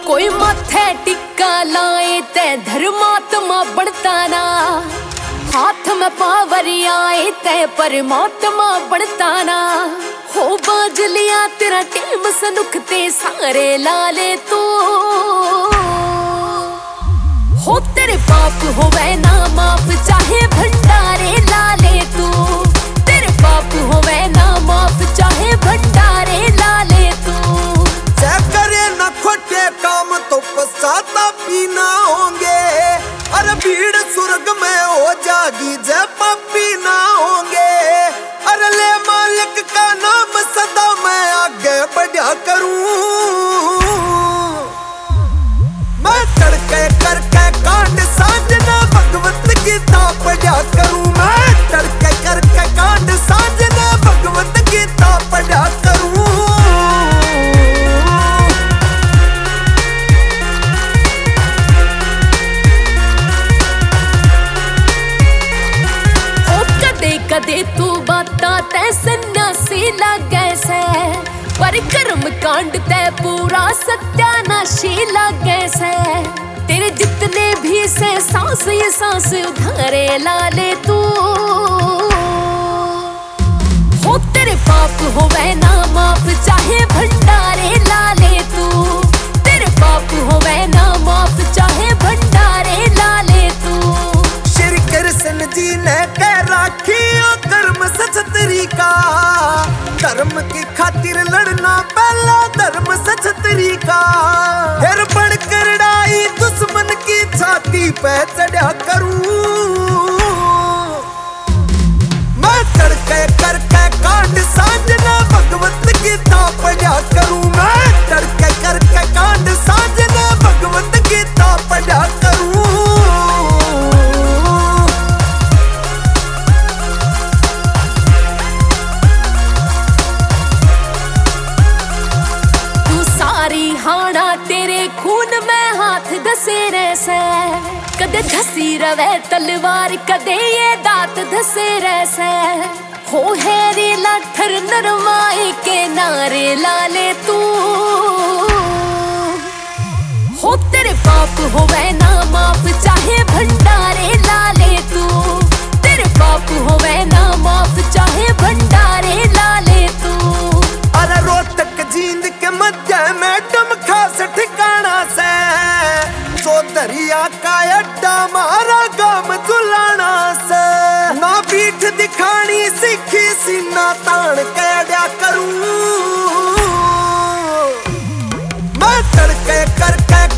कोई माथे टिक्का लाए ते धर्मात्मा बढ़ता ना, हाथ में पावर आए ते परमात्मा बढ़ता ना। हो बाज लिया तेरा टीम सनुखते सारे लाले तू, हो तेरे पाप होवे ना माफ चाहे भंडारे लाले तू, तेरे पाप होवे ना माफ चाहे भंडारे लाले तू। जय करे न खोटे काम तो पश्चातापी ना होंगे, अरे भीड़ स्वर्ग में हो जागी जय पापी ना होंगे। अरे ले मालिक का नाम सदा मैं आगे बढ़ा करूं, मैं तड़के करके कांड साजना भगवत गीता पढ़ा करूं, मैं तड़के करके कांड साजना भगवत गीता पढ़ा करूं। कदे तू बाता तै सन्यासी लागे से, पर कर्म कांड तै पूरा सत्यानाशी लागे से। तेरे जितने भी से सांस ये सांस उधारे लाले तू, हो तेरे पाप होवे ना माफ चाहे भंडारे लाले तू, तेरे पाप होवे ना माफ चाहे भंडारे लाले तू। श्री कृष्ण जी ने कह राखी धर्म सच तरीका, धर्म की खातिर लड़ना पहला धर्म सच तरीका। फिर बढ़कर लड़ाई दुश्मन की छाती पे चढ़ा करूं, मैं तड़के करके कांड साजना भगवत गीता पढ़ा करूं, मैं तड़के करके कांड साजना भगवत गीता पढ़ा करूं। तेरे खून में हाथ धसे रैसे, कदे धसी रवे तलवार कदे ये दांत धसे रैसे। हो हैरी लाठर नरमाई के नारे लाले तू, हो तेरे पाप होवे ना माफ चाहे भंडारे लाले तू, तेरे पाप होवे ना माफ चाहे भंडारे लाले तू। अरे रोहतक जींद के मध्य में खास ठिकाना से, चौधरिया का अड्डा मारा गाम जुलाना से। ना पीठ दिखानी सीखी सीना तान कैड्या करूं, मैं तड़के करके